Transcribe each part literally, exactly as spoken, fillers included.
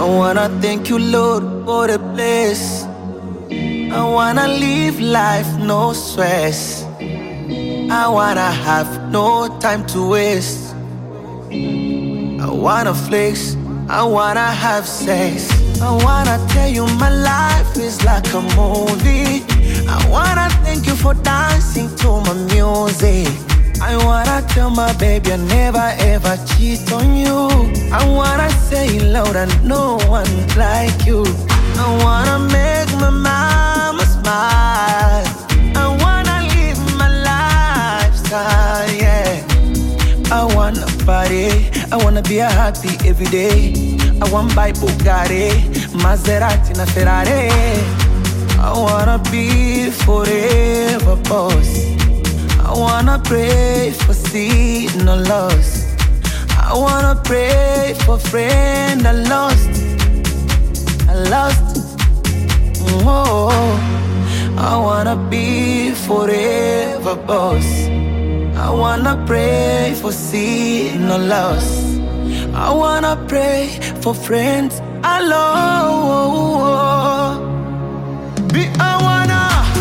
wanna thank you, Lord, for the place. I wanna live life, no stress. I wanna have no time to waste. I wanna flex, I wanna have sex. I wanna tell you my life is like a movie. I wanna thank you for dancing to my music. I wanna tell my baby I never ever cheat on you. I wanna say it loud and no one like you. I wanna make my mama smile. I wanna live my lifestyle, yeah. I wanna party, I wanna be a happy every day. I wanna buy Bugatti, Maserati na Ferrari. I wanna be forever boss. I wanna pray for seed no loss. I wanna pray for friend I lost. I lost. Oh, I wanna be forever boss. I wanna pray for seed no loss. I wanna pray for friends I love. Be I wanna.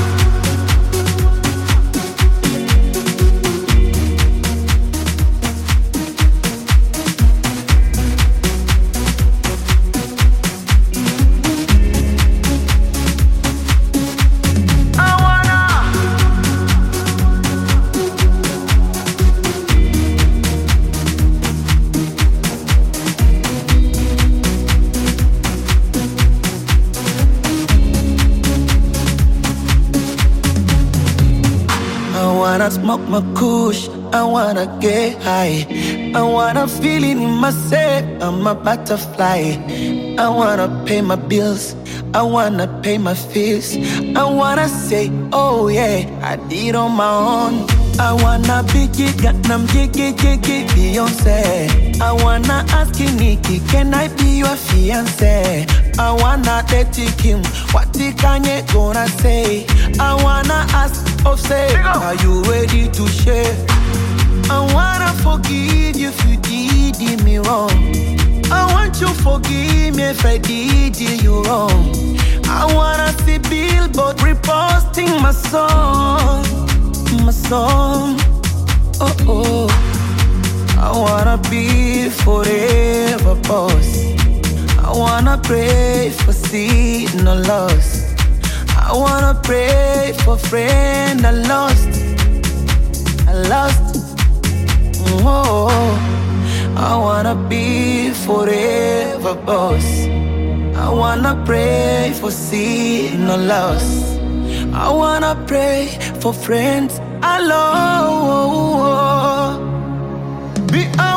I wanna smoke my kush, I wanna get high. I wanna feel it in myself, I'm a butterfly. I wanna pay my bills, I wanna pay my fees. I wanna say, oh yeah, I did on my own. I wanna be Gangnam Gigi Gigi Beyonce. I wanna ask you, Nikki, can I be your fiance? I wanna date Kim, what the Kanye gonna say? I wanna ask Offset, are you ready to share? I wanna forgive you if you did me wrong. I want you to forgive me if I did you wrong. I wanna see Billboard reposting my song, my song. Oh oh. I wanna be forever boss. I wanna pray for seed no loss. I wanna pray for friend I lost. I lost. Oh, I wanna be forever boss. I wanna pray for seed no loss. I wanna pray for friends I love. Be